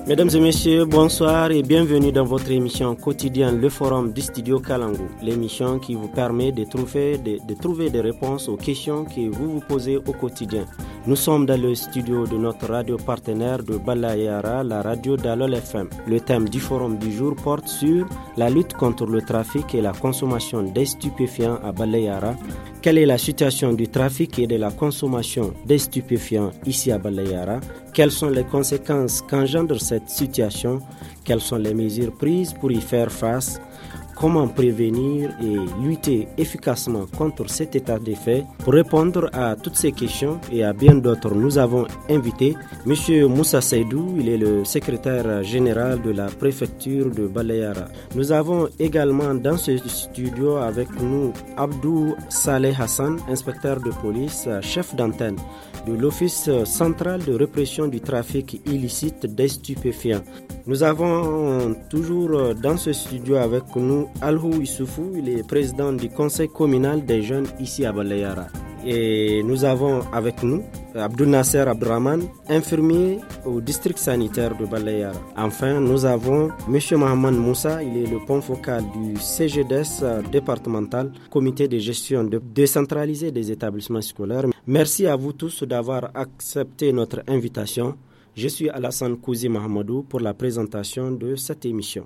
Mesdames et messieurs, bonsoir et bienvenue dans votre émission quotidienne Le Forum du Studio Kalangu, l'émission qui vous permet de trouver des réponses aux questions que vous vous posez au quotidien. Nous sommes dans le studio de notre radio partenaire de Balayara, la radio Dalol FM. Le thème du forum du jour porte sur la lutte contre le trafic et la consommation des stupéfiants à Balayara. Quelle est la situation du trafic et de la consommation des stupéfiants ici à Balayara? Quelles sont les conséquences qu'engendre cette situation? Quelles sont les mesures prises pour y faire face? Comment prévenir et lutter efficacement contre cet état de fait? Pour répondre à toutes ces questions et à bien d'autres, nous avons invité M. Moussa Seydou, il est le secrétaire général de la préfecture de Balayara. Nous avons également dans ce studio avec nous Abdou Saleh Hassan, inspecteur de police, chef d'antenne de l'Office central de répression du trafic illicite des stupéfiants. Nous avons toujours dans ce studio avec nous Alhou Issoufou, il est président du conseil communal des jeunes ici à Balayara. Et nous avons avec nous Abdou Nasser Abdraman, infirmier au district sanitaire de Balayara. Enfin, nous avons M. Mohamed Moussa, il est le point focal du CGDS départemental, comité de gestion décentralisé des établissements scolaires. Merci à vous tous d'avoir accepté notre invitation. Je suis Alassane Kouzi Mahamadou pour la présentation de cette émission.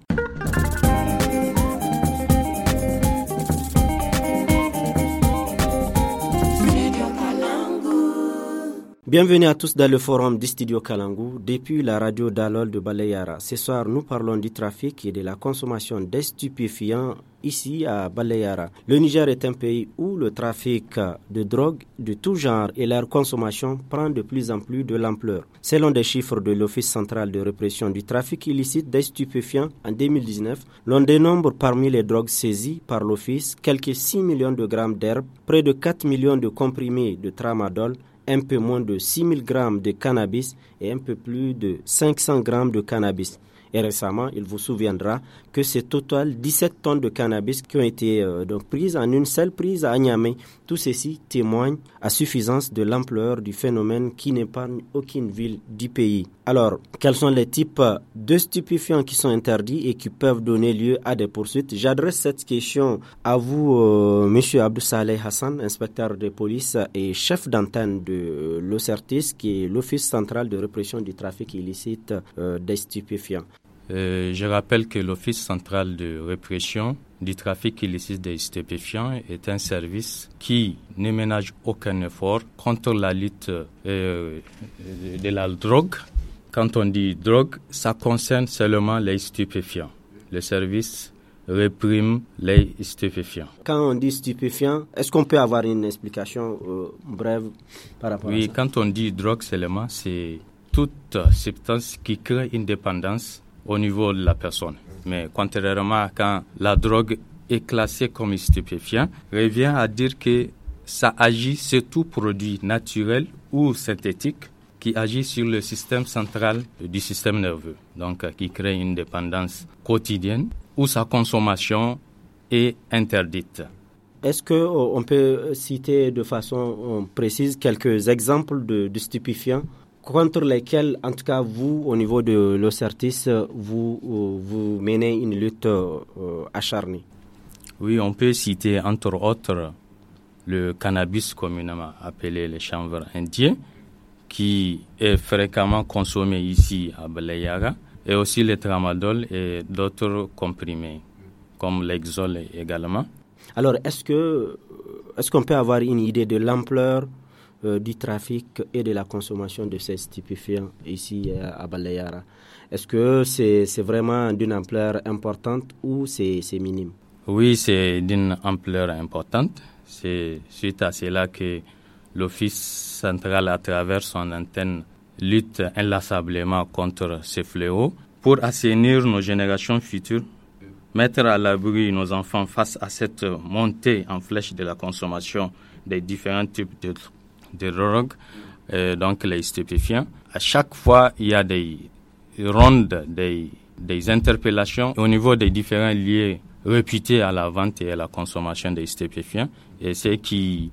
Bienvenue à tous dans le forum du Studio Kalangu depuis la radio Dalol de Balayara. Ce soir, nous parlons du trafic et de la consommation des stupéfiants ici à Balayara. Le Niger est un pays où le trafic de drogue de tout genre et leur consommation prend de plus en plus de l'ampleur. Selon des chiffres de l'Office central de répression du trafic illicite des stupéfiants en 2019, l'on dénombre parmi les drogues saisies par l'Office quelques 6 millions de grammes d'herbe, près de 4 millions de comprimés de tramadol, un peu moins de 6 000 grammes de cannabis et un peu plus de 500 grammes de cannabis. Et récemment, il vous souviendra que c'est total 17 tonnes de cannabis qui ont été prises en une seule prise à Niamey. Tout ceci témoigne à suffisance de l'ampleur du phénomène qui n'épargne aucune ville du pays. Alors, quels sont les types de stupéfiants qui sont interdits et qui peuvent donner lieu à des poursuites? J'adresse cette question à vous, M. Abdou Saleh Hassan, inspecteur de police et chef d'antenne de l'OCRTIS, qui est l'Office central de répression du trafic illicite des stupéfiants. Je rappelle que l'Office central de répression du trafic illicite des stupéfiants est un service qui ne ménage aucun effort contre la lutte de la drogue. Quand on dit drogue, ça concerne seulement les stupéfiants. Le service réprime les stupéfiants. Quand on dit stupéfiants, est-ce qu'on peut avoir une explication brève par rapport à ça? Oui, quand on dit drogue seulement, c'est toute substance qui crée une dépendance au niveau de la personne. Mais contrairement à quand la drogue est classée comme stupéfiant, revient à dire que ça agit sur tout produit naturel ou synthétique qui agit sur le système central du système nerveux, donc qui crée une dépendance quotidienne où sa consommation est interdite. Est-ce qu'on peut citer de façon précise quelques exemples de stupéfiants contre lesquels, en tout cas vous, au niveau de l'OCRTIS, vous menez une lutte acharnée? Oui, on peut citer entre autres le cannabis communément appelé le chanvre indien, qui est fréquemment consommé ici à Balayara, et aussi le tramadol et d'autres comprimés, comme l'Exol également. Alors, est-ce qu'on peut avoir une idée de l'ampleur du trafic et de la consommation de ces stupéfiants ici à Balayara? Est-ce que c'est vraiment d'une ampleur importante ou c'est minime? Oui, c'est d'une ampleur importante. C'est suite à cela que l'Office central, à travers son antenne, lutte inlassablement contre ces fléaux pour assainir nos générations futures, mettre à l'abri nos enfants face à cette montée en flèche de la consommation des différents types de drogues, donc les stupéfiants. À chaque fois, il y a des rondes, des interpellations au niveau des différents lieux réputés à la vente et à la consommation des stupéfiants, et ce qui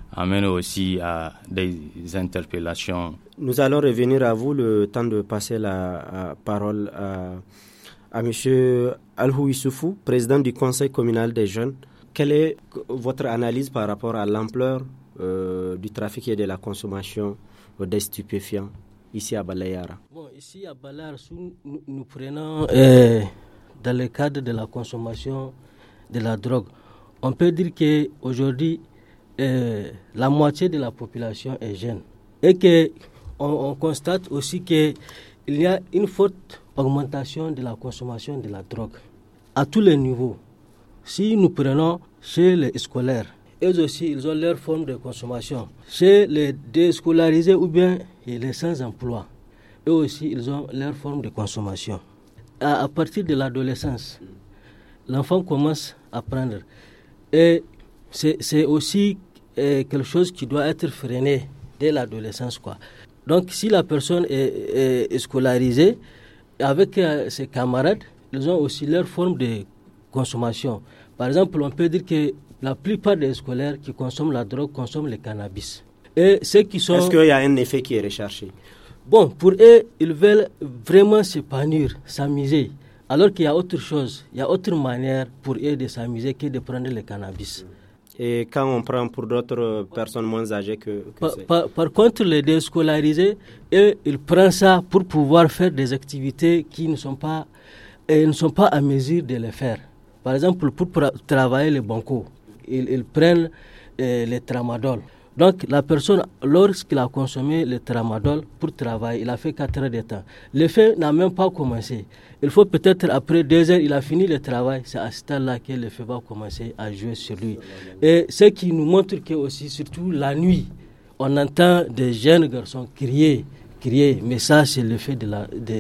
amène aussi à des interpellations. Nous allons revenir à vous, le temps de passer la parole à M. Alhou Issoufou, président du Conseil communal des jeunes. Quelle est votre analyse par rapport à l'ampleur du trafic et de la consommation des stupéfiants ici à Balayara? Ici à Balayara, nous prenons dans le cadre de la consommation de la drogue. On peut dire qu'aujourd'hui, la moitié de la population est jeune. Et qu'on constate aussi qu'il y a une forte augmentation de la consommation de la drogue à tous les niveaux. Si nous prenons chez les scolaires, eux aussi, ils ont leur forme de consommation. Chez les déscolarisés ou bien les sans-emploi, eux aussi, ils ont leur forme de consommation. À partir de l'adolescence, l'enfant commence à prendre. Et c'est aussi quelque chose qui doit être freiné dès l'adolescence, quoi. Donc, si la personne est scolarisée, avec ses camarades, ils ont aussi leur forme de consommation. Par exemple, on peut dire que la plupart des scolaires qui consomment la drogue consomment le cannabis. Et ceux qui sont... Est-ce qu'il y a un effet qui est recherché? Bon, pour eux, ils veulent vraiment s'épanouir, s'amuser. Alors qu'il y a autre chose, il y a autre manière pour eux de s'amuser que de prendre le cannabis. Et quand on prend pour d'autres personnes moins âgées par contre, les déscolarisés, eux, ils prennent ça pour pouvoir faire des activités qui ne sont pas à mesure de les faire. Par exemple, pour travailler les bancos, ils prennent les tramadol. Donc, la personne, lorsqu'il a consommé le tramadol pour travailler, il a fait 4 heures de temps. L'effet n'a même pas commencé. Il faut peut-être après 2 heures, il a fini le travail. C'est à ce temps-là que l'effet va commencer à jouer sur lui. Et ce qui nous montre que aussi, surtout la nuit, on entend des jeunes garçons crier. Mais ça, c'est l'effet de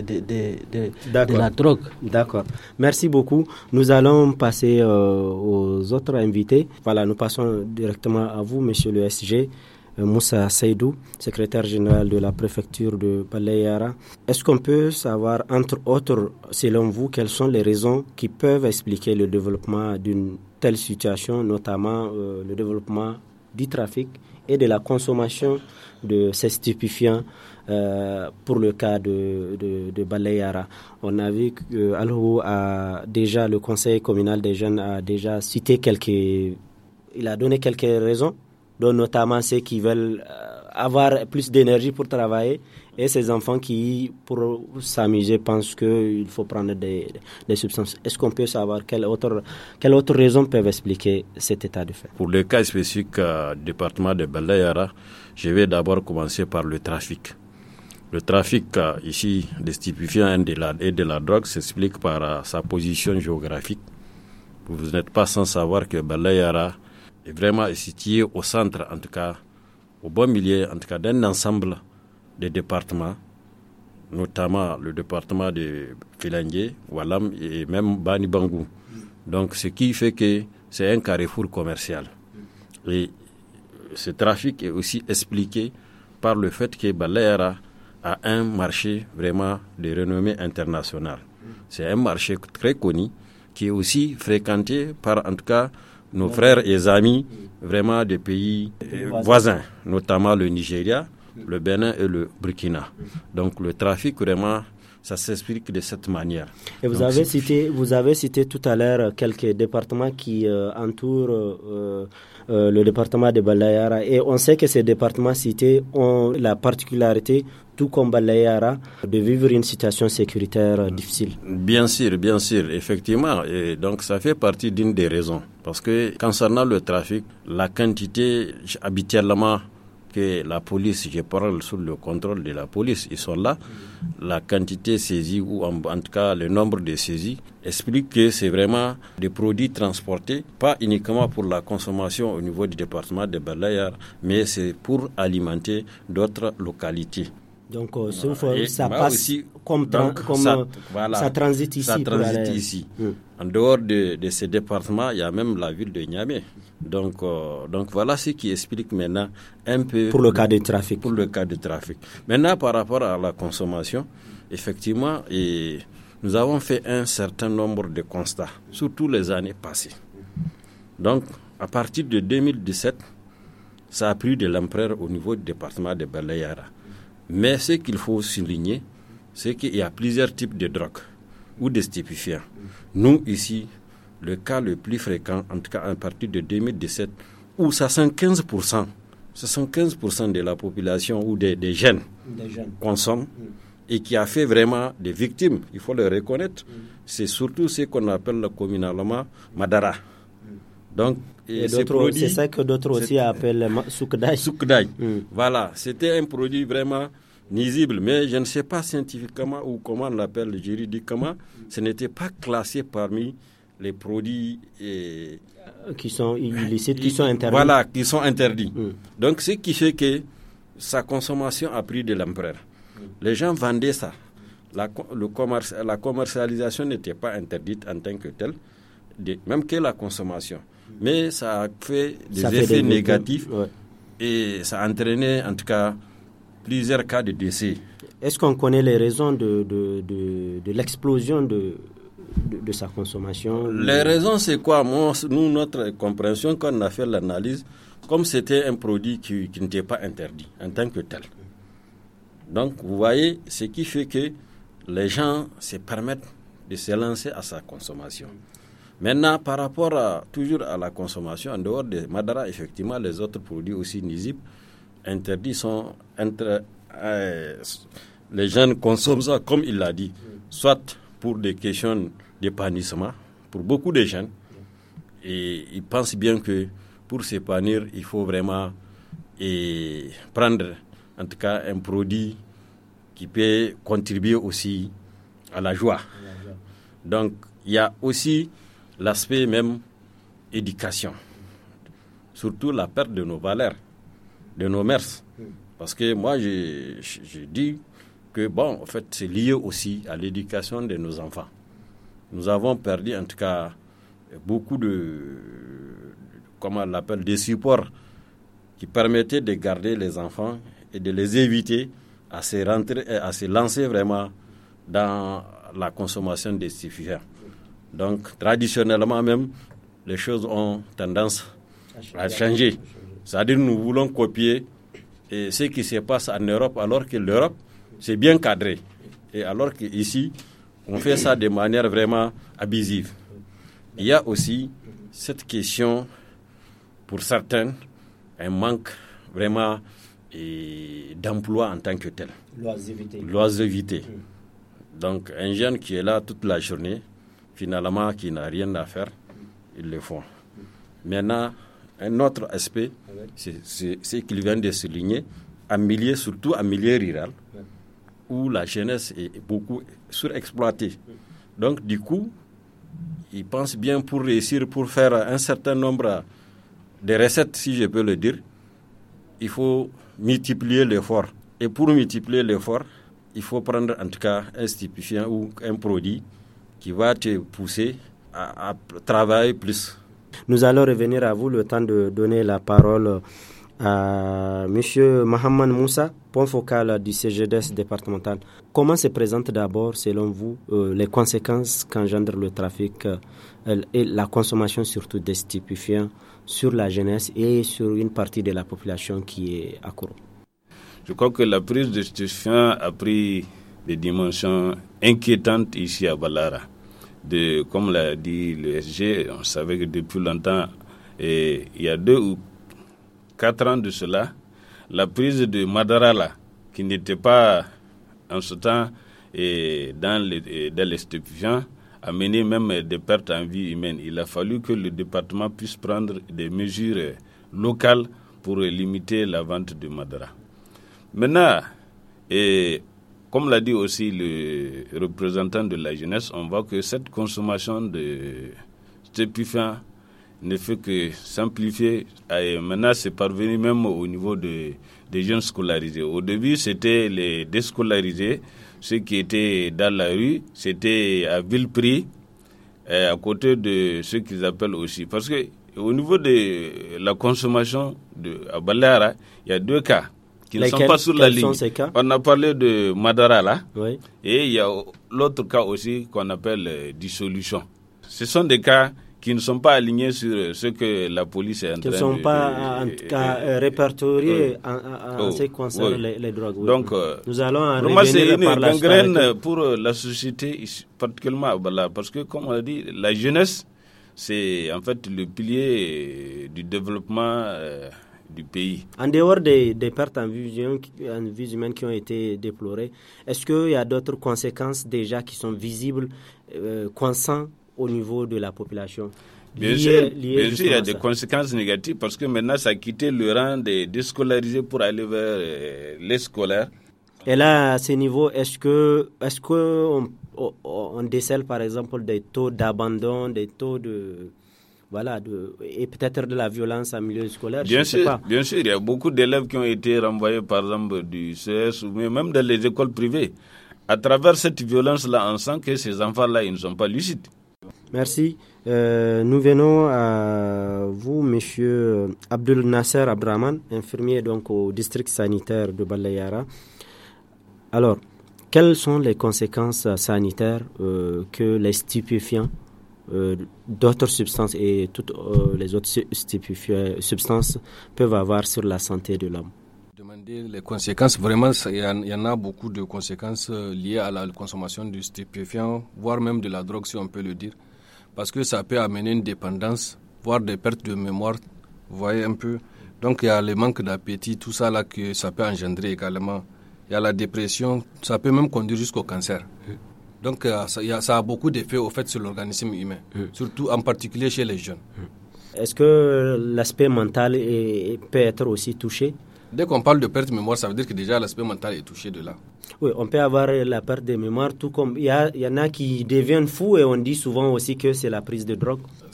la drogue. D'accord. Merci beaucoup. Nous allons passer aux autres invités. Voilà, nous passons directement à vous, monsieur le SG, Moussa Seydou, secrétaire général de la préfecture de Balayara. Est-ce qu'on peut savoir, entre autres, selon vous, quelles sont les raisons qui peuvent expliquer le développement d'une telle situation, notamment le développement du trafic et de la consommation de ces stupéfiants pour le cas de Balayara? On a vu que Alhou a déjà, le conseil communal des jeunes a déjà cité il a donné quelques raisons, dont notamment ceux qui veulent avoir plus d'énergie pour travailler et ces enfants qui, pour s'amuser, pensent qu'il faut prendre des substances. Est-ce qu'on peut savoir quelle autre raison peuvent expliquer cet état de fait? Pour le cas spécifique du département de Balayara, je vais d'abord commencer par le trafic. Le trafic ici des stupéfiants et de la drogue s'explique par sa position géographique. Vous n'êtes pas sans savoir que Balayara est vraiment situé au centre, en tout cas au bon milieu, en tout cas d'un ensemble de départements, notamment le département de Filangué, Walam et même Bani Bangou. Donc ce qui fait que c'est un carrefour commercial. Et ce trafic est aussi expliqué par le fait que Balayara a un marché vraiment de renommée internationale. C'est un marché très connu qui est aussi fréquenté par, en tout cas, nos frères et amis vraiment des pays voisins, notamment le Nigeria, le Bénin et le Burkina. Donc le trafic vraiment, ça s'explique de cette manière. Et vous avez cité tout à l'heure quelques départements qui entourent le département de Balayara, et on sait que ces départements cités ont la particularité, tout comme Balayara, de vivre une situation sécuritaire difficile. Bien sûr, effectivement. Et donc ça fait partie d'une des raisons. Parce que concernant le trafic, la quantité habituellement que la police, je parle sous le contrôle de la police, ils sont là. La quantité saisie, ou en tout cas le nombre de saisies, explique que c'est vraiment des produits transportés, pas uniquement pour la consommation au niveau du département de Balayara, mais c'est pour alimenter d'autres localités. Donc ça passe aussi, ça transite ici. Ça transite ici. En dehors de ces départements, il y a même la ville de Niamey. Donc voilà ce qui explique maintenant un peu... Pour le cas du trafic. Pour le cas du trafic. Maintenant, par rapport à la consommation, effectivement, nous avons fait un certain nombre de constats, surtout les années passées. Donc, à partir de 2017, ça a pris de l'ampleur au niveau du département de Balayara. Mais ce qu'il faut souligner, c'est qu'il y a plusieurs types de drogues ou de stupéfiants. Nous, ici, le cas le plus fréquent, en tout cas à partir de 2017, où 75% de la population ou des jeunes consomment et qui a fait vraiment des victimes, il faut le reconnaître, c'est surtout ce qu'on appelle communalement Madara. Donc, c'est ça que d'autres aussi appellent Soukdaï. Voilà, c'était un produit vraiment nuisible, mais je ne sais pas scientifiquement ou comment on l'appelle juridiquement, ce n'était pas classé parmi les produits qui sont illicites, qui sont interdits. Voilà, qui sont interdits. Donc, ce qui fait que sa consommation a pris de l'ampleur. Les gens vendaient ça. La commercialisation n'était pas interdite en tant que telle, même que la consommation. Mais ça a fait des effets négatifs et ça a entraîné en tout cas plusieurs cas de décès. Est-ce qu'on connaît les raisons de l'explosion de sa consommation? Les raisons, c'est quoi? Nous, notre compréhension, quand on a fait l'analyse, comme c'était un produit qui n'était pas interdit en tant que tel. Donc, vous voyez, ce qui fait que les gens se permettent de se lancer à sa consommation. Maintenant, par rapport toujours à la consommation, en dehors des Madara, effectivement, les autres produits aussi nuisibles, interdits sont les jeunes consomment ça, comme il l'a dit, soit pour des questions d'épanouissement, pour beaucoup de jeunes, et ils pensent bien que pour s'épanouir, il faut vraiment prendre en tout cas un produit qui peut contribuer aussi à la joie. Donc, il y a aussi l'aspect même éducation, surtout la perte de nos valeurs, de nos mœurs. Parce que moi, je dis que, en fait, c'est lié aussi à l'éducation de nos enfants. Nous avons perdu, en tout cas, beaucoup des supports qui permettaient de garder les enfants et de les éviter à se lancer vraiment dans la consommation des stupéfiants. Donc, traditionnellement même, les choses ont tendance à changer. C'est-à-dire nous voulons copier ce qui se passe en Europe, alors que l'Europe, c'est bien cadré. Et alors qu'ici, on fait ça de manière vraiment abusive. Il y a aussi cette question, pour certains, un manque vraiment d'emploi en tant que tel. L'oisiveté. Donc, un jeune qui est là toute la journée, finalement, qui n'a rien à faire, ils le font. Maintenant, un autre aspect, c'est ce qu'il vient de souligner, surtout en milieu rural, où la jeunesse est beaucoup surexploitée. Donc, du coup, ils pensent bien pour réussir, pour faire un certain nombre de recettes, si je peux le dire, il faut multiplier l'effort. Et pour multiplier l'effort, il faut prendre en tout cas un stupéfiant ou un produit qui va te pousser à travailler plus. Nous allons revenir à vous, le temps de donner la parole à M. Mohamed Moussa, point focal du CGDS départemental. Comment se présentent d'abord, selon vous, les conséquences qu'engendre le trafic et la consommation surtout des stupéfiants sur la jeunesse et sur une partie de la population qui est à Koro? Je crois que la prise de stupéfiants a pris des dimensions inquiétantes ici à Balara. Comme l'a dit le SG, on savait que depuis longtemps, il y a 2 ou 4 ans de cela, la prise de Madara, qui n'était pas en ce temps dans les stupéfiants, a mené même des pertes en vie humaine. Il a fallu que le département puisse prendre des mesures locales pour limiter la vente de Madara. Maintenant, comme l'a dit aussi le représentant de la jeunesse, on voit que cette consommation de stupéfiants ne fait que s'amplifier. Et maintenant, c'est parvenu même au niveau des jeunes scolarisés. Au début, c'était les déscolarisés, ceux qui étaient dans la rue, c'était à vil prix, à côté de ceux qu'ils appellent aussi. Parce que au niveau de la consommation à Balayara, il y a 2 cas qui ne sont pas sur la ligne. On a parlé de Madara là, oui. Et il y a l'autre cas aussi qu'on appelle dissolution. Ce sont des cas qui ne sont pas alignés sur ce que la police est en train de... Qui ne sont pas, en tout cas, répertoriés en ce qui concerne les drogues. Oui. Donc, nous allons en vraiment, c'est une gangrène pour la société, particulièrement à Bala, parce que, comme on a dit, la jeunesse, c'est en fait le pilier du développement du pays. En dehors des pertes en vie humaine qui ont été déplorées, est-ce qu'il y a d'autres conséquences déjà qui sont visibles, conscientes au niveau de la population? Bien sûr, il y a des conséquences négatives parce que maintenant, ça a quitté le rang des déscolarisés pour aller vers les scolaires. Et là, à ce niveau, est-ce qu'on décèle par exemple des taux d'abandon, des taux et peut-être de la violence en milieu scolaire? Bien sûr, il y a beaucoup d'élèves qui ont été renvoyés par exemple du CS ou même dans les écoles privées. À travers cette violence-là, on sent que ces enfants-là, ils ne sont pas lucides. Merci. Nous venons à vous, monsieur Abdul Nasser Abdraman, infirmier donc au district sanitaire de Balayara. Alors, quelles sont les conséquences sanitaires que les stupéfiants, d'autres substances et toutes les autres substances peuvent avoir sur la santé de l'homme? Demander les conséquences, vraiment, il y en a beaucoup de conséquences liées à la consommation du stupéfiant, voire même de la drogue, si on peut le dire. Parce que ça peut amener une dépendance, voire des pertes de mémoire, vous voyez un peu. Donc il y a le manque d'appétit, tout ça là que ça peut engendrer également. Il y a la dépression, ça peut même conduire jusqu'au cancer. Donc ça a beaucoup d'effets au fait sur l'organisme humain, surtout en particulier chez les jeunes. Est-ce que l'aspect mental peut être aussi touché? Dès qu'on parle de perte de mémoire, ça veut dire que déjà l'aspect mental est touché de là. Oui, on peut avoir la perte de mémoire, tout comme il y en a qui deviennent fous et on dit souvent aussi que c'est la prise de drogue.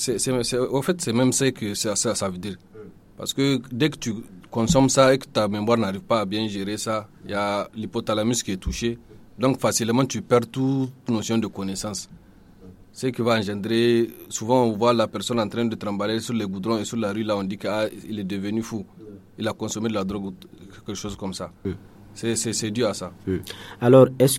Au fait, c'est même ça que ça veut dire. Parce que dès que tu consommes ça et que ta mémoire n'arrive pas à bien gérer ça, il y a l'hypothalamus qui est touché. Donc facilement, tu perds toute notion de connaissance. Ce qui va engendrer, souvent on voit la personne en train de trimballer sur les goudrons et sur la rue, là on dit qu'il est devenu fou. Il a consommé de la drogue ou quelque chose comme ça. C'est dû à ça. Alors, est-ce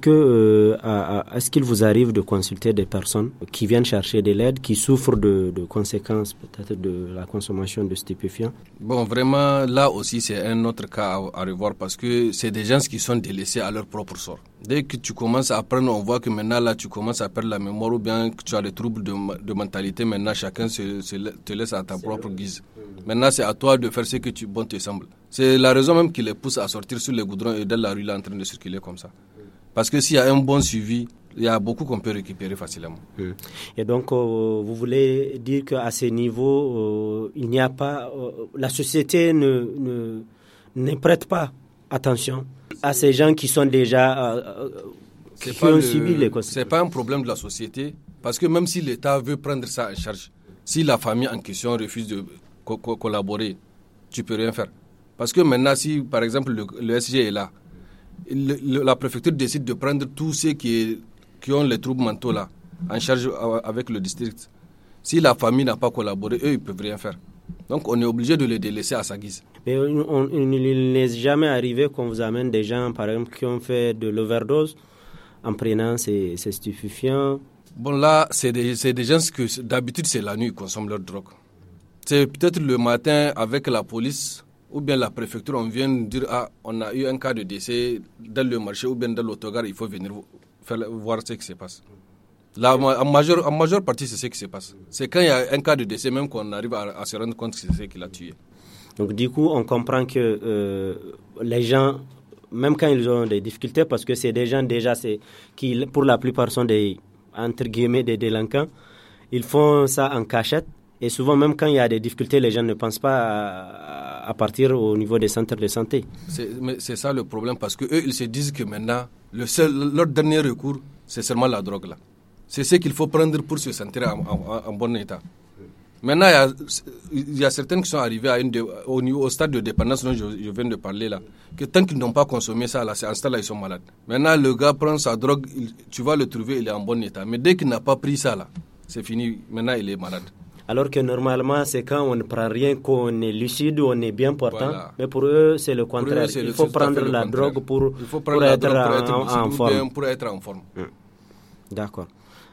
qu'il vous arrive de consulter des personnes qui viennent chercher de l'aide, qui souffrent de conséquences peut-être de la consommation de stupéfiants? Bon, vraiment, là aussi, c'est un autre cas à revoir parce que c'est des gens qui sont délaissés à leur propre sort. Dès que tu commences à apprendre, on voit que maintenant, là, tu commences à perdre la mémoire ou bien que tu as des troubles de mentalité. Maintenant, chacun te laisse à ta propre guise. Maintenant, c'est à toi de faire ce que bon te semble. C'est la raison même qui les pousse à sortir sur les goudrons et dans la rue là en train de circuler comme ça. Parce que s'il y a un bon suivi, il y a beaucoup qu'on peut récupérer facilement. Et donc, vous voulez dire qu'à ce niveau, il n'y a pas... la société ne prête pas attention à ces gens qui sont déjà... qui ont subi les conséquences. C'est pas un problème de la société, parce que même si l'État veut prendre ça en charge, si la famille en question refuse de collaborer, tu peux rien faire. Parce que maintenant, si par exemple le SG est là, la préfecture décide de prendre tous ceux qui ont les troubles mentaux là en charge avec le district. Si la famille n'a pas collaboré, eux, ils ne peuvent rien faire. Donc, on est obligé de les délaisser à sa guise. Mais il n'est jamais arrivé qu'on vous amène des gens, par exemple, qui ont fait de l'overdose en prenant ces stupéfiants? Bon, là, c'est des gens que d'habitude, c'est la nuit qu'ils consomment leur drogue. C'est peut-être le matin avec la police ou bien la préfecture, on vient dire on a eu un cas de décès dans le marché ou bien dans l'autogare, il faut venir voir ce qui se passe. Là, en majeure partie, c'est ce qui se passe. C'est quand il y a un cas de décès même qu'on arrive à se rendre compte que c'est ce qui l'a tué. Donc du coup, on comprend que les gens, même quand ils ont des difficultés, parce que c'est des gens déjà qui, pour la plupart, sont entre guillemets des délinquants, ils font ça en cachette. Et souvent, même quand il y a des difficultés, les gens ne pensent pas à partir au niveau des centres de santé. C'est ça le problème, parce qu'eux, ils se disent que maintenant, leur dernier recours, c'est seulement la drogue là. C'est ce qu'il faut prendre pour se sentir en bon état. Maintenant, il y a certaines qui sont arrivées au stade de dépendance dont je viens de parler là, que tant qu'ils n'ont pas consommé ça, là, c'est en ce stade-là, ils sont malades. Maintenant, le gars prend sa drogue, tu vas le trouver, il est en bon état. Mais dès qu'il n'a pas pris ça là, c'est fini, maintenant il est malade. Alors que normalement, c'est quand on ne prend rien qu'on est lucide, on est bien portant. Voilà. Mais pour eux, c'est le contraire. Il faut prendre la drogue pour être en forme. Pour être en forme. D'accord.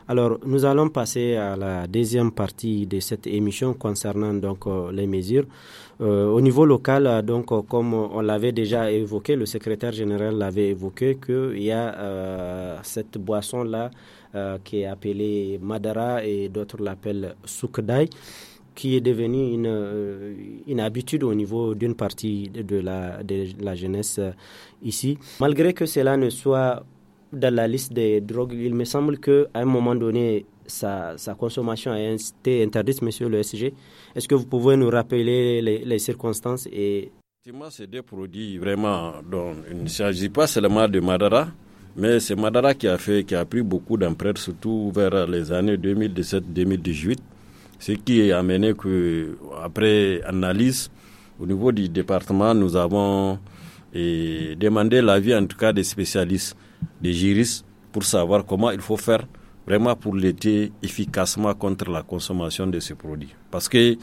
Alors, nous allons passer à la deuxième partie de cette émission concernant donc les mesures. Au niveau local, donc comme on l'avait déjà évoqué, le secrétaire général l'avait évoqué, qu'il y a cette boisson-là qui est appelée Madara et d'autres l'appellent Soukdaï, qui est devenue une habitude au niveau d'une partie de la jeunesse ici. Malgré que cela ne soit dans la liste des drogues, il me semble qu'à un moment donné, sa consommation a été interdite, monsieur le SG. Est-ce que vous pouvez nous rappeler les circonstances Effectivement, c'est des produits vraiment dont il ne s'agit pas seulement de Madara, mais c'est Madara qui a pris beaucoup d'ampleur, surtout vers les années 2017-2018. Ce qui a amené que, après analyse, au niveau du département, nous avons demandé l'avis en tout cas des spécialistes, des juristes, pour savoir comment il faut faire vraiment pour lutter efficacement contre la consommation de ces produits. Parce que,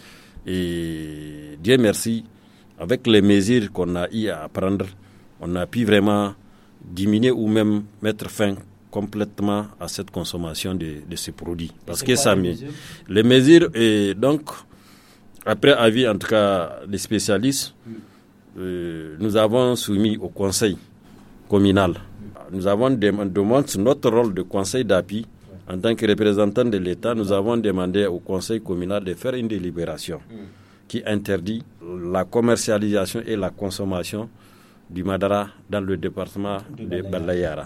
Dieu merci, avec les mesures qu'on a eu à prendre, on a pu vraiment diminuer ou même mettre fin complètement à cette consommation de ces produits. Parce que ça les mesures, et donc, après avis en tout cas des spécialistes, nous avons soumis au conseil communal. Nous avons demandé notre rôle de conseil d'appui. En tant que représentant de l'État, nous avons demandé au conseil communal de faire une délibération qui interdit la commercialisation et la consommation du Madara dans le département de Balayara.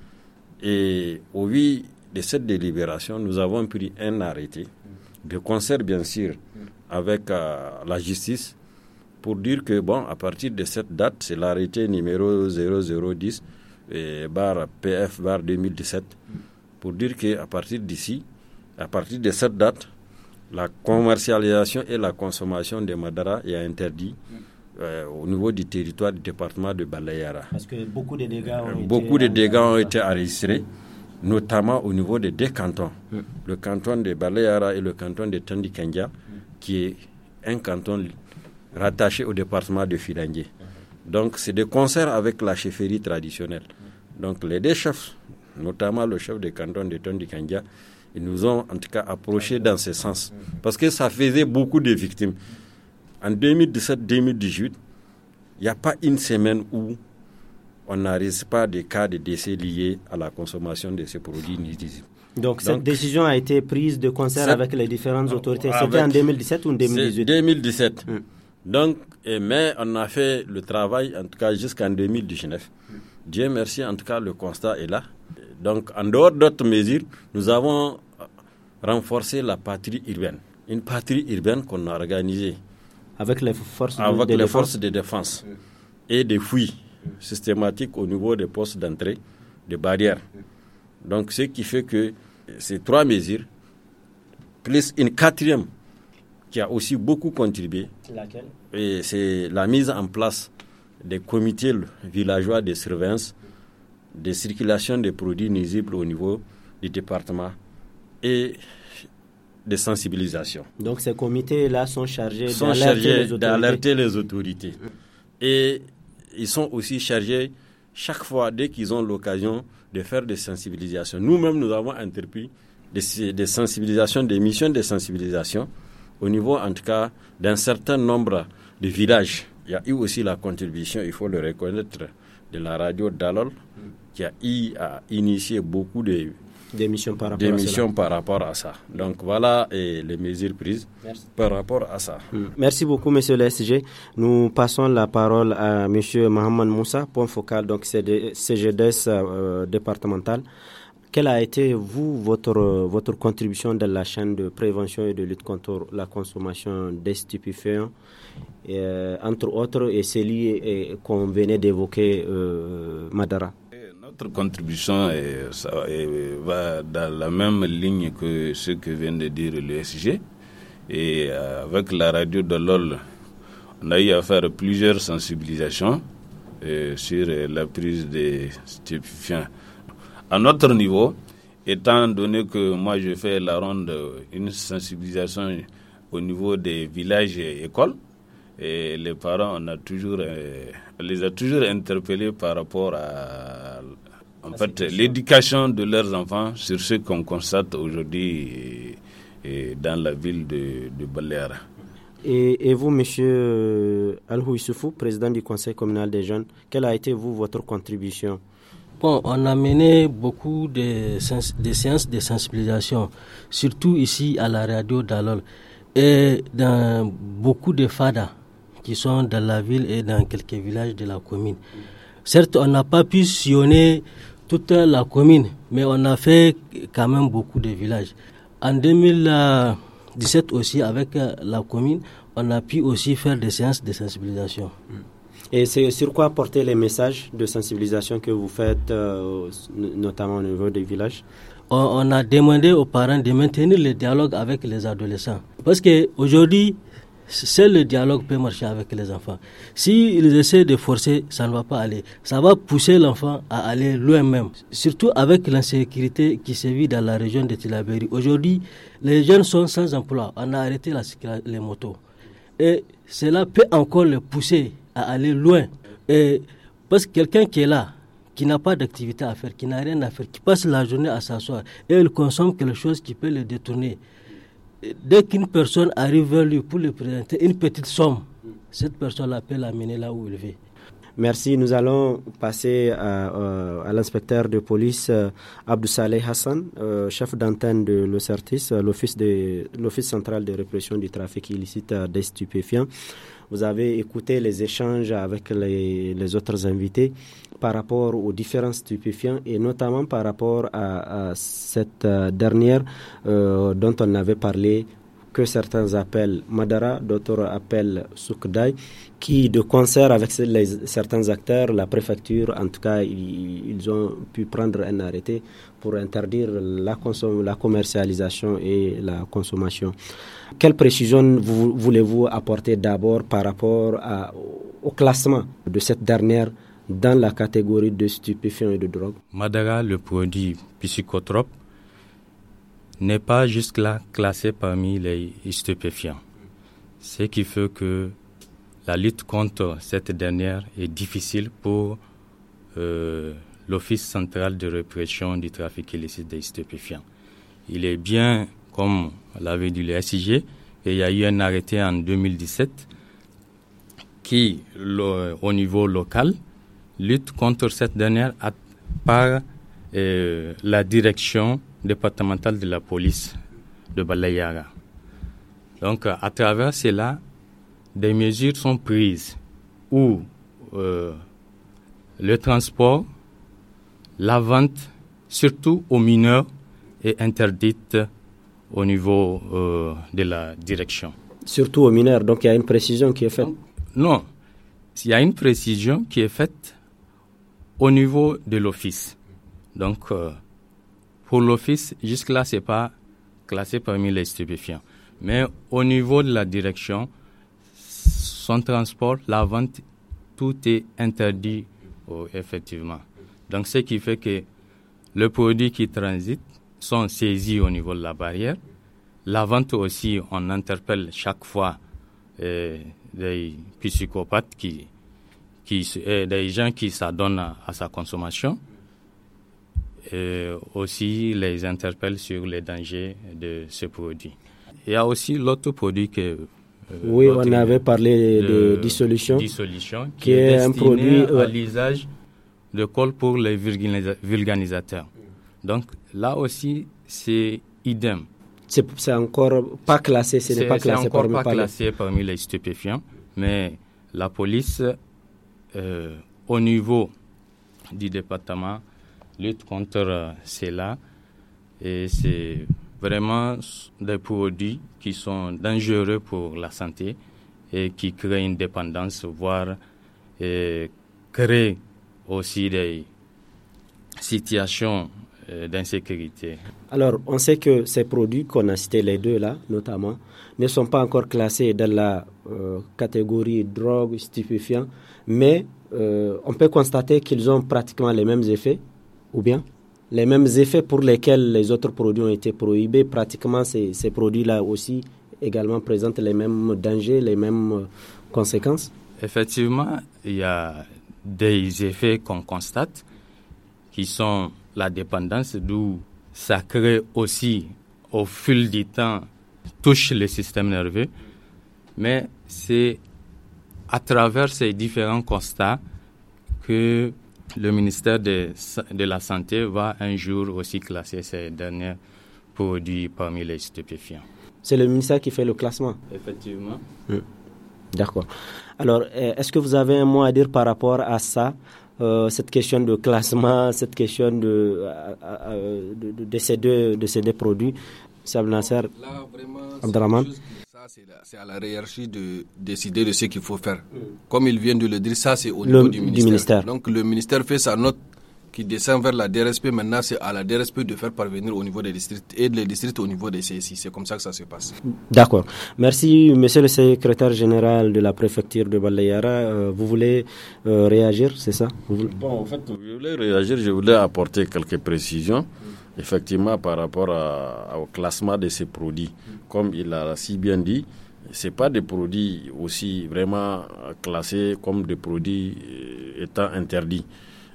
Et au vu de cette délibération, nous avons pris un arrêté de concert, bien sûr, avec la justice, pour dire que, à partir de cette date, c'est l'arrêté numéro 0010 PF 2017, pour dire qu'à partir d'ici, à partir de cette date, la commercialisation et la consommation de Madara est interdite au niveau du territoire du département de Balayara. Parce que beaucoup de dégâts ont été enregistrés, notamment au niveau des deux cantons, le canton de Balayara et le canton de Tandikandja, qui est un canton rattaché au département de Filangué. Donc c'est de concert avec la chefferie traditionnelle. Donc les deux chefs, notamment le chef de canton de Tandikandja, ils nous ont en tout cas approchés dans ce sens. Parce que ça faisait beaucoup de victimes. En 2017-2018, il n'y a pas une semaine où on n'arrive pas de cas de décès liés à la consommation de ces produits nuisibles. Donc cette décision a été prise de concert avec les différentes autorités. C'était en 2017 ou en 2018 C'est 2017. Donc, mais on a fait le travail, en tout cas jusqu'en 2019. Dieu merci, en tout cas le constat est là. Donc, en dehors d'autres mesures, nous avons renforcé la patrie urbaine. Une patrie urbaine qu'on a organisée avec les forces de défense et des fouilles systématiques au niveau des postes d'entrée, des barrières. Donc, ce qui fait que ces trois mesures, plus une quatrième qui a aussi beaucoup contribué, laquelle? Et c'est la mise en place des comités villageois de surveillance, de circulation des produits nuisibles au niveau du département et de sensibilisation. Donc ces comités-là sont chargés d'alerter les autorités. Et ils sont aussi chargés, chaque fois, dès qu'ils ont l'occasion, de faire des sensibilisations. Nous-mêmes, nous avons entrepris des sensibilisations, des missions de sensibilisation au niveau, en tout cas, d'un certain nombre de villages. Il y a eu aussi la contribution, il faut le reconnaître, de la radio Dalol, qui a initié beaucoup d'émissions par rapport à ça. Donc voilà les mesures prises par rapport à ça. Merci beaucoup, monsieur le SG. Nous passons la parole à monsieur Mohamed Moussa, point focal, donc CGDS départemental. Quelle a été, votre contribution dans la chaîne de prévention et de lutte contre la consommation des stupéfiants, entre autres, et celui qu'on venait d'évoquer, Madara? Notre contribution va dans la même ligne que ce que vient de dire le SG. Et avec la radio de LOL, on a eu à faire plusieurs sensibilisations sur la prise des stupéfiants. À notre niveau, étant donné que moi je fais la ronde, une sensibilisation au niveau des villages et écoles, et les parents, on les a toujours interpellés par rapport en fait, l'éducation de leurs enfants sur ce qu'on constate aujourd'hui dans la ville de Baleara. Et vous, monsieur Alhou Issoufou, président du conseil communal des jeunes, quelle a été votre contribution? Bon, on a mené beaucoup de séances de sensibilisation, surtout ici à la radio d'Alol et dans beaucoup de fadas qui sont dans la ville et dans quelques villages de la commune. Certes, on n'a pas pu sillonner toute la commune, mais on a fait quand même beaucoup de villages. En 2017 aussi, avec la commune, on a pu aussi faire des séances de sensibilisation. Et c'est sur quoi porter les messages de sensibilisation que vous faites, notamment au niveau des villages? On a demandé aux parents de maintenir le dialogue avec les adolescents. Parce qu'aujourd'hui, seul le dialogue peut marcher avec les enfants. S'ils essaient de forcer, ça ne va pas aller. Ça va pousser l'enfant à aller loin même. Surtout avec l'insécurité qui sévit dans la région de Tillabéri. Aujourd'hui, les jeunes sont sans emploi. On a arrêté les motos. Et cela peut encore les pousser à aller loin. Et parce que quelqu'un qui est là, qui n'a pas d'activité à faire, qui n'a rien à faire, qui passe la journée à s'asseoir, et il consomme quelque chose qui peut le détourner. Dès qu'une personne arrive vers lui pour lui présenter une petite somme, cette personne-là peut l'amener là où il veut. Merci. Nous allons passer à l'inspecteur de police Abdou Saleh Hassan, chef d'antenne de l'OCRTIS, l'Office central de répression du trafic illicite des stupéfiants. Vous avez écouté les échanges avec les autres invités par rapport aux différents stupéfiants et notamment par rapport à cette dernière dont on avait parlé, que certains appellent Madara, d'autres appellent Soukdaï, qui de concert avec certains acteurs, la préfecture, en tout cas, ils ont pu prendre un arrêté pour interdire la commercialisation et la consommation. Quelle précision voulez-vous apporter d'abord par rapport au classement de cette dernière dans la catégorie de stupéfiants et de drogue? Madara, le produit psychotrope, n'est pas jusque-là classé parmi les stupéfiants. Ce qui fait que la lutte contre cette dernière est difficile pour l'Office central de répression du trafic illicite des stupéfiants. Il est bien, comme l'avait dit le SIG, et il y a eu un arrêté en 2017 qui, au niveau local, lutte contre cette dernière par la direction départementale de la police de Balayara. Donc, à travers cela, des mesures sont prises où le transport, la vente, surtout aux mineurs, est interdite au niveau de la direction. Surtout aux mineurs, donc il y a une précision qui est faite? Non, il y a une précision qui est faite au niveau de l'office. Donc, pour l'office, jusque-là, ce n'est pas classé parmi les stupéfiants. Mais au niveau de la direction, son transport, la vente, tout est interdit, effectivement. Donc, ce qui fait que les produits qui transitent sont saisis au niveau de la barrière. La vente aussi, on interpelle chaque fois des psychopathes, des gens qui s'adonnent à sa consommation. Et aussi les interpelle sur les dangers de ce produit. Il y a aussi l'autre produit que... oui, on avait parlé de dissolution. Dissolution, qui est un produit à l'usage de colle pour les vulgarisateurs. Donc là aussi, c'est idem. C'est encore pas classé, n'est pas classé parmi les stupéfiants, mais la police, au niveau du département, lutte contre cela, et c'est vraiment des produits qui sont dangereux pour la santé et qui créent une dépendance, voire créent aussi des situations d'insécurité. Alors, on sait que ces produits qu'on a cités, les deux là, notamment, ne sont pas encore classés dans la catégorie drogue, stupéfiants, mais on peut constater qu'ils ont pratiquement les mêmes effets, ou bien les mêmes effets pour lesquels les autres produits ont été prohibés. Pratiquement, ces produits-là aussi également présentent les mêmes dangers, les mêmes conséquences. Effectivement, il y a des effets qu'on constate qui sont la dépendance, d'où ça crée aussi, au fil du temps, touche le système nerveux. Mais c'est à travers ces différents constats que le ministère de la Santé va un jour aussi classer ces derniers produits parmi les stupéfiants. C'est le ministère qui fait le classement? Effectivement. D'accord. Alors, est-ce que vous avez un mot à dire par rapport à ça, cette question de classement, cette question de ces deux produits? Là, vraiment, Abdraman. C'est à la hiérarchie de décider de ce qu'il faut faire. Comme il vient de le dire, ça c'est au niveau du ministère. Donc le ministère fait sa note qui descend vers la DRSP. Maintenant, c'est à la DRSP de faire parvenir au niveau des districts et les districts au niveau des CSI. C'est comme ça que ça se passe. D'accord. Merci, monsieur le secrétaire général de la préfecture de Balayara. Vous voulez réagir, c'est ça? Bon, en fait, je voulais réagir, je voulais apporter quelques précisions. Effectivement, par rapport au classement de ces produits, comme il a si bien dit, c'est pas des produits aussi vraiment classés comme des produits étant interdits.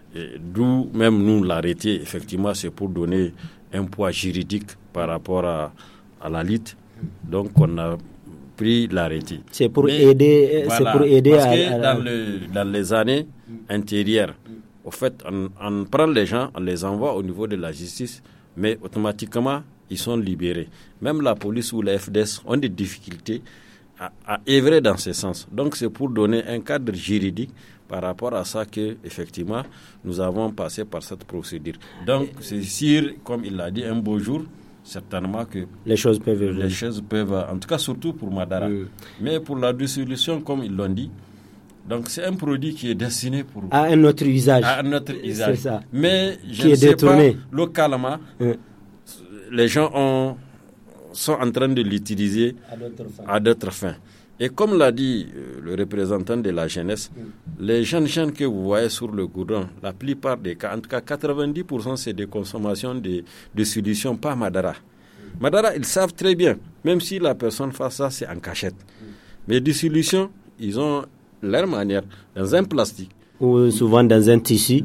D'où même nous l'arrêter, effectivement, c'est pour donner un poids juridique par rapport à la lutte. Donc, on a pris l'arrêté. C'est pour aider, voilà, c'est pour aider parce que dans les années antérieures, au fait, on prend les gens, on les envoie au niveau de la justice, mais automatiquement, ils sont libérés. Même la police ou la FDS ont des difficultés à œuvrer dans ce sens. Donc, c'est pour donner un cadre juridique par rapport à ça que, effectivement, nous avons passé par cette procédure. Donc, c'est sûr, comme il l'a dit, un beau jour, certainement que les choses peuvent, en tout cas, surtout pour Madara. Mais pour la dissolution, comme ils l'ont dit, donc c'est un produit qui est destiné à un autre usage. C'est ça. Mais je qui ne est sais détourné. pas, localement, les gens sont en train de l'utiliser à d'autres fins. Et comme l'a dit le représentant de la jeunesse, les jeunes que vous voyez sur le goudron, la plupart des cas, en tout cas 90%, c'est des consommations de solutions, pas Madara. Madara, ils savent très bien, même si la personne fait ça, c'est en cachette. Mais des solutions, ils ont leur manière, dans un plastique. Ou souvent dans un tissu.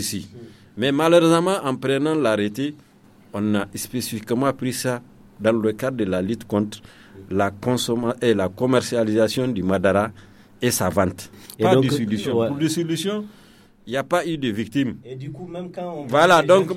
Mais malheureusement, en prenant l'arrêté, on a spécifiquement pris ça dans le cadre de la lutte contre la consommation et la commercialisation du Madara et sa vente. Pas de solution. Ouais. Pour des solutions, il n'y a pas eu de victimes. Et du coup, même quand on voilà, donc,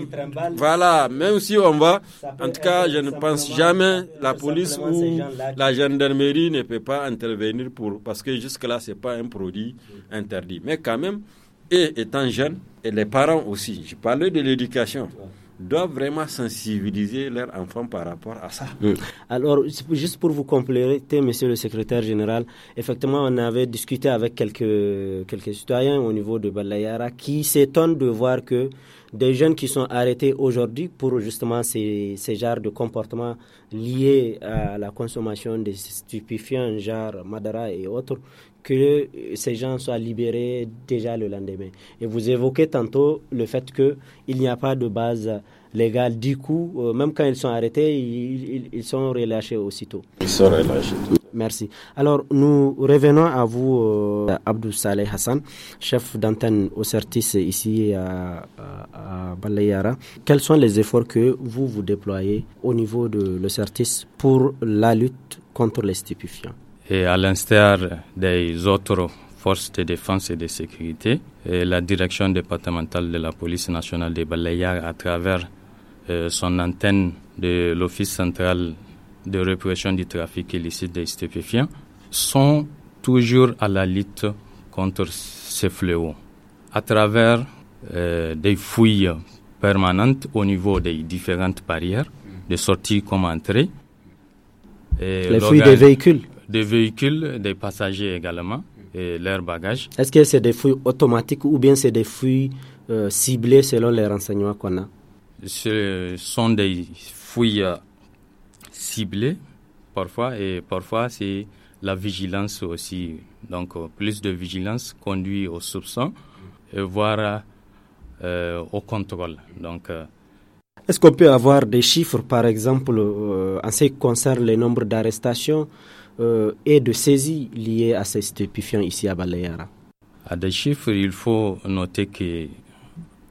même si on va, en tout cas, je ne pense jamais la police ou la gendarmerie ne peut pas intervenir parce que jusque-là, ce n'est pas un produit interdit. Mais quand même, et étant jeunes, et les parents aussi, je parlais de l'éducation, doivent vraiment sensibiliser leurs enfants par rapport à ça. Alors, juste pour vous compléter, monsieur le secrétaire général, effectivement, on avait discuté avec quelques citoyens au niveau de Balayara qui s'étonnent de voir que des jeunes qui sont arrêtés aujourd'hui pour justement ces genres de comportements liés à la consommation des stupéfiants, genre Madara et autres, que ces gens soient libérés déjà le lendemain. Et vous évoquez tantôt le fait qu'il n'y a pas de base légale. Du coup, même quand ils sont arrêtés, ils sont relâchés aussitôt. Ils sont relâchés. Merci. Alors, nous revenons à vous, Abdou Saleh Hassan, chef d'antenne au CERTIS ici à Balayara. Quels sont les efforts que vous déployez au niveau de le CERTIS pour la lutte contre les stupéfiants? Et à l'instar des autres forces de défense et de sécurité, la direction départementale de la police nationale de Balayara, à travers son antenne de l'Office central de répression du trafic illicite des stupéfiants, sont toujours à la lutte contre ces fléaux. À travers des fouilles permanentes au niveau des différentes barrières, de sortie comme entrée. Les fouilles des véhicules? Des véhicules, des passagers également, et leurs bagages. Est-ce que c'est des fouilles automatiques ou bien c'est des fouilles ciblées selon les renseignements qu'on a? Ce sont des fouilles ciblées parfois, et parfois c'est la vigilance aussi. Donc plus de vigilance conduit au soupçon, voire au contrôle. Donc, est-ce qu'on peut avoir des chiffres, par exemple, en ce qui concerne le nombre d'arrestations et de saisies liées à ces stupéfiants ici à Balayara? À des chiffres, il faut noter que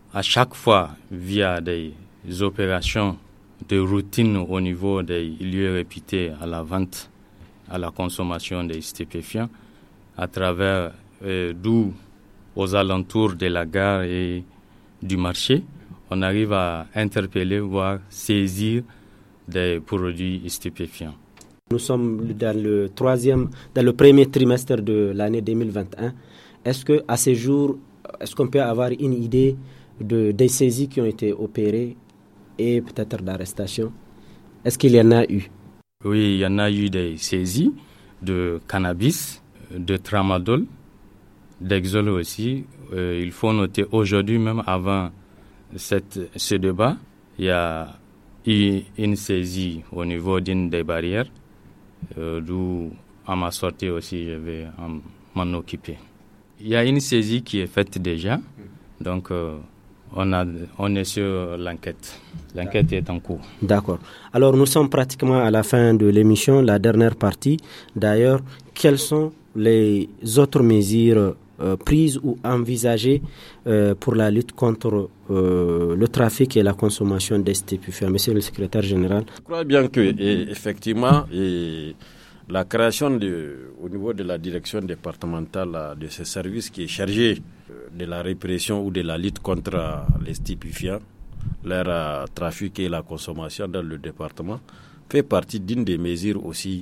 à chaque fois, via des opérations de routine au niveau des lieux réputés à la vente, à la consommation des stupéfiants, à travers d'où aux alentours de la gare et du marché, on arrive à interpeller, voire saisir des produits stupéfiants. Nous sommes dans le premier trimestre de l'année 2021. Est-ce que à ce jour, est-ce qu'on peut avoir une idée des saisies qui ont été opérées et peut-être d'arrestations? Est-ce qu'il y en a eu? Oui, il y en a eu des saisies de cannabis, de tramadol, d'Exol aussi. Il faut noter aujourd'hui, même avant ce débat, il y a eu une saisie au niveau d'une des barrières, d'où à ma sortie aussi je vais m'en occuper. Il y a une saisie qui est faite déjà, donc on est sur l'enquête. L'enquête est en cours. D'accord. Alors nous sommes pratiquement à la fin de l'émission, la dernière partie. D'ailleurs, quelles sont les autres mesures prises ou envisagées pour la lutte contre le trafic et la consommation des stupéfiants? Monsieur le secrétaire général. Je crois bien que effectivement, la création au niveau de la direction départementale de ce service qui est chargé de la répression ou de la lutte contre les stupéfiants, leur trafic et la consommation dans le département, fait partie d'une des mesures aussi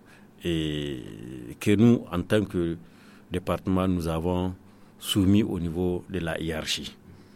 que nous, en tant que département, nous avons soumis au niveau de la hiérarchie.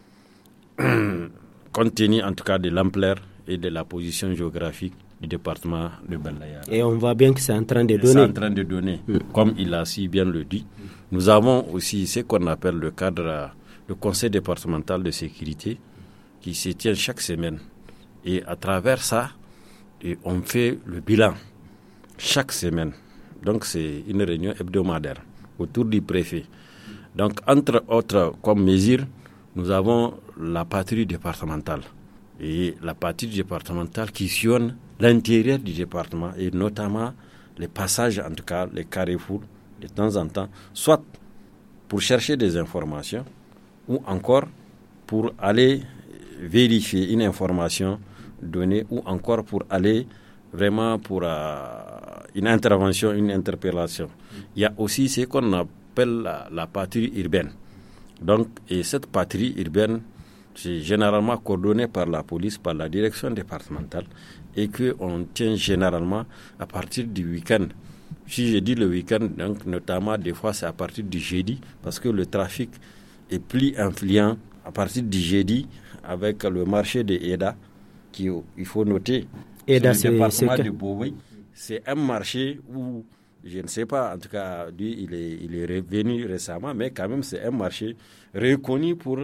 Compte tenu en tout cas de l'ampleur et de la position géographique du département de Belayara. Et on voit bien que c'est en train de donner. C'est en train de donner, comme il a si bien le dit. Nous avons aussi ce qu'on appelle le conseil départemental de sécurité qui se tient chaque semaine. Et à travers ça, on fait le bilan chaque semaine. Donc c'est une réunion hebdomadaire autour du préfet. Donc entre autres comme mesure, nous avons la patrouille départementale. Et la patrouille départementale qui sillonne l'intérieur du département et notamment les passages, en tout cas les carrefours, de temps en temps, soit pour chercher des informations ou encore pour aller vérifier une information donnée ou encore pour aller vraiment pour une intervention, une interpellation. Il y a aussi ce qu'on appelle la patrouille urbaine. Donc, et cette patrouille urbaine, c'est généralement coordonné par la police, par la direction départementale et qu'on tient généralement à partir du week-end. Si je dis le week-end, donc notamment des fois c'est à partir du jeudi parce que le trafic est plus influent à partir du jeudi avec le marché de Eda qui, il faut noter, Eda, le département de Boboy, c'est un marché où je ne sais pas, en tout cas, lui, il est revenu récemment, mais quand même, c'est un marché reconnu pour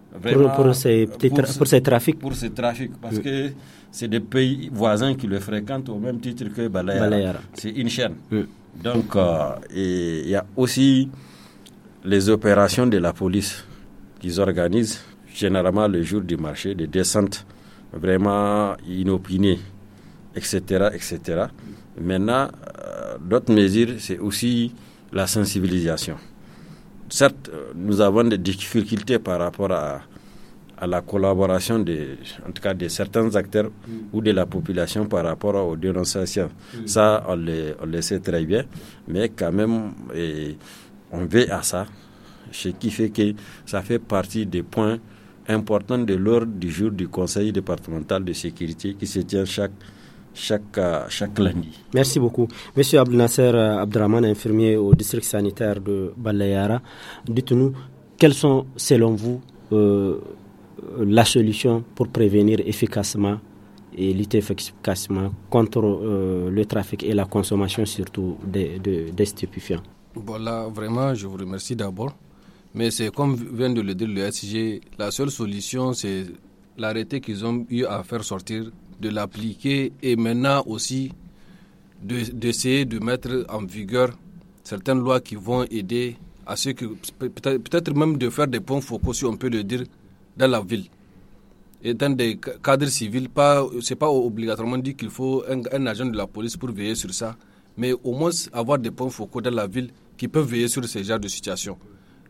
ces trafics. Pour ces trafics, parce que c'est des pays voisins qui le fréquentent au même titre que Balayara. C'est une chaîne. Donc, il y a aussi les opérations de la police qu'ils organisent, généralement le jour du marché, des descentes vraiment inopinées, etc., etc. Maintenant, d'autres mesures, c'est aussi la sensibilisation. Certes, nous avons des difficultés par rapport à la collaboration en tout cas de certains acteurs ou de la population par rapport aux dénonciations. Ça, on le sait très bien, mais quand même, on veille à ça, ce qui fait que ça fait partie des points importants de l'ordre du jour du Conseil départemental de sécurité qui se tient chaque lundi. Merci beaucoup. Monsieur Abdel Nasser Abdraman, infirmier au district sanitaire de Balayara, dites-nous, quelles sont, selon vous, la solution pour prévenir efficacement et lutter efficacement contre le trafic et la consommation surtout des stupéfiants? Bon, là, vraiment, je vous remercie d'abord. Mais c'est comme vient de le dire le SIG, la seule solution, c'est l'arrêté qu'ils ont eu à faire sortir, de l'appliquer et maintenant aussi d'essayer de mettre en vigueur certaines lois qui vont aider à ce que, peut-être même de faire des points focaux, si on peut le dire, dans la ville. Et dans des cadres civils, c'est pas obligatoirement dit qu'il faut un agent de la police pour veiller sur ça, mais au moins avoir des points focaux dans la ville qui peuvent veiller sur ce genre de situation.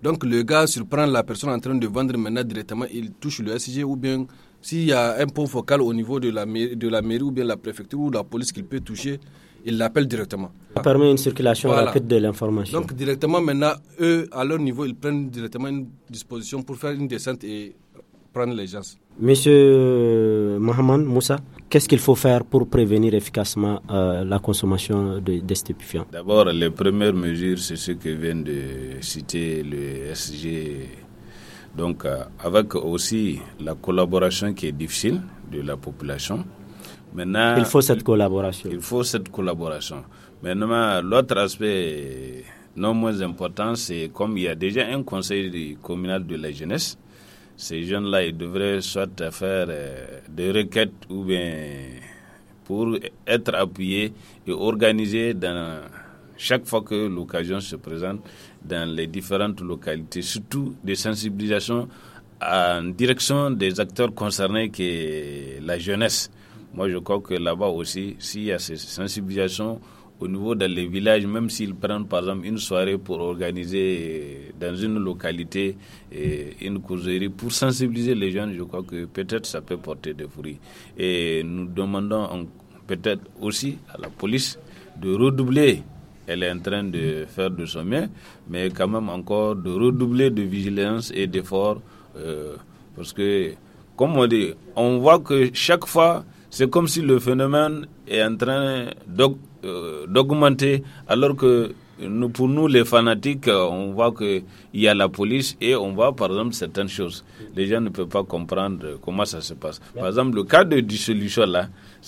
Donc le gars surprend la personne en train de vendre maintenant directement, il touche le SG ou bien s'il y a un point focal au niveau de la mairie ou bien la préfecture ou la police qu'il peut toucher, il l'appelle directement. Ça permet une circulation rapide de l'information. Donc directement maintenant, eux, à leur niveau, ils prennent directement une disposition pour faire une descente et prendre les gens. Monsieur Mohamed Moussa, qu'est-ce qu'il faut faire pour prévenir efficacement la consommation de stupéfiants? D'abord, les premières mesures, c'est ce que vient de citer le SG. Donc, avec aussi la collaboration qui est difficile de la population. Maintenant, il faut cette collaboration. Maintenant, l'autre aspect non moins important, c'est comme il y a déjà un conseil communal de la jeunesse, ces jeunes-là, ils devraient soit faire des requêtes ou bien pour être appuyés et organisés dans chaque fois que l'occasion se présente dans les différentes localités, surtout des sensibilisations en direction des acteurs concernés qui est la jeunesse. Moi, je crois que là-bas aussi, s'il y a ces sensibilisations au niveau dans les villages, même s'ils prennent par exemple une soirée pour organiser dans une localité une causerie pour sensibiliser les jeunes, je crois que peut-être ça peut porter des fruits. Et nous demandons peut-être aussi à la police de redoubler. Elle est en train de faire de son mieux, mais quand même encore de redoubler de vigilance et d'efforts, parce que, comme on dit, on voit que chaque fois, c'est comme si le phénomène est en train d'augmenter, alors que pour nous, les fanatiques, on voit qu'il y a la police et on voit, par exemple, certaines choses. Les gens ne peuvent pas comprendre comment ça se passe. Par exemple, le cas de dissolution, là,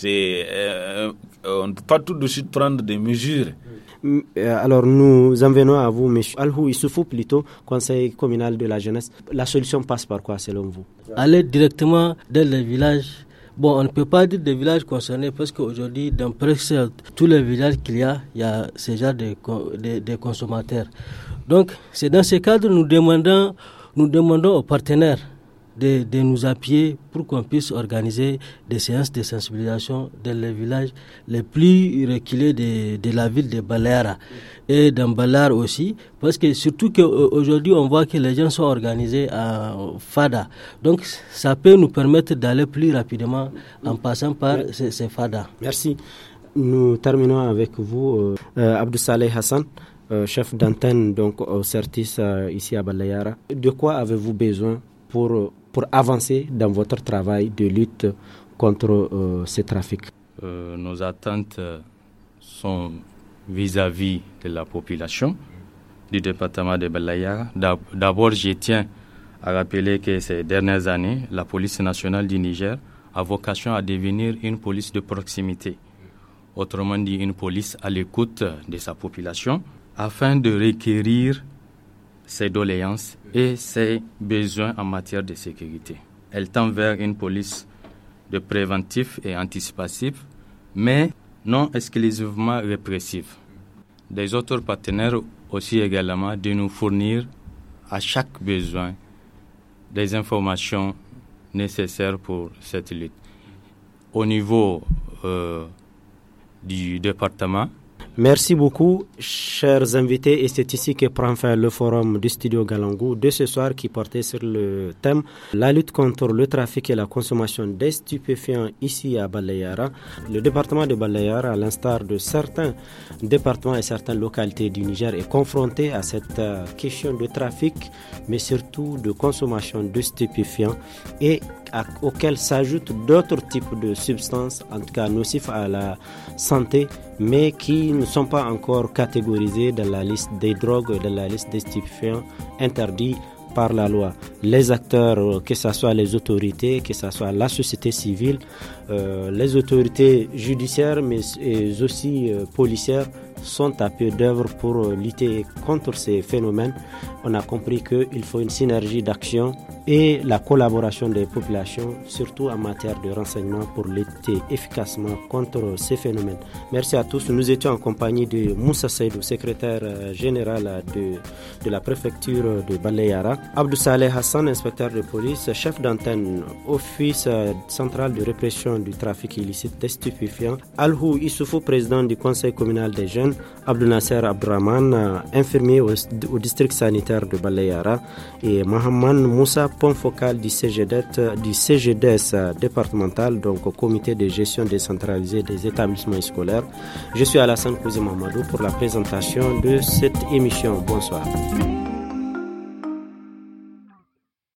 on ne peut pas tout de suite prendre des mesures. Alors, nous en venons à vous, M. Alhou Issoufou, plutôt, conseil communal de la jeunesse. La solution passe par quoi, selon vous? Aller directement dans les villages. Bon, on ne peut pas dire des villages concernés parce qu'aujourd'hui, dans presque tous les villages qu'il y a ce genre de consommateurs. Donc, c'est dans ce cadre que nous demandons aux partenaires de nous appuyer pour qu'on puisse organiser des séances de sensibilisation dans les villages les plus reculés de la ville de Baleara et dans Balar aussi, parce que surtout qu'aujourd'hui on voit que les gens sont organisés en FADA, donc ça peut nous permettre d'aller plus rapidement en passant par ces FADA. Merci. Nous terminons avec vous, Abdou Saleh Hassan, chef d'antenne donc au CERTIS ici à Baleara. De quoi avez-vous besoin pour avancer dans votre travail de lutte contre ces trafics? Nos attentes sont vis-à-vis de la population du département de Baleara. D'abord, je tiens à rappeler que ces dernières années, la police nationale du Niger a vocation à devenir une police de proximité. Autrement dit, une police à l'écoute de sa population afin de requérir ses doléances et ses besoins en matière de sécurité. Elle tend vers une police de préventif et anticipatif, mais non exclusivement répressive. Des autres partenaires aussi également de nous fournir à chaque besoin des informations nécessaires pour cette lutte. Au niveau du département. Merci beaucoup, chers invités, et c'est ici que prend fin le forum du studio Kalangu de ce soir qui portait sur le thème la lutte contre le trafic et la consommation des stupéfiants ici à Baleara. Le département de Baleara, à l'instar de certains départements et certaines localités du Niger, est confronté à cette question de trafic, mais surtout de consommation de stupéfiants et auxquels s'ajoutent d'autres types de substances, en tout cas nocifs à la santé, mais qui ne sont pas encore catégorisés dans la liste des drogues, dans la liste des stupéfiants interdits par la loi. Les acteurs, que ce soit les autorités, que ce soit la société civile, les autorités judiciaires, mais aussi policières, sont à peu d'œuvre pour lutter contre ces phénomènes. On a compris qu'il faut une synergie d'action et la collaboration des populations, surtout en matière de renseignement, pour lutter efficacement contre ces phénomènes. Merci à tous. Nous étions en compagnie de Moussa Seydou, secrétaire général de la préfecture de Baleara, Abdou Saleh Hassan, inspecteur de police, chef d'antenne, office central de répression du trafic illicite des stupéfiants, Alhou Issoufou, président du conseil communal des jeunes, téléphone Abdou Nasser Abdourahmane, infirmier au district sanitaire de Balayara, et Mohamed Moussa, point focal du CGDS départemental, donc au comité de gestion décentralisée des établissements scolaires. Je suis Alassane Kouzi Mamadou pour la présentation de cette émission. Bonsoir.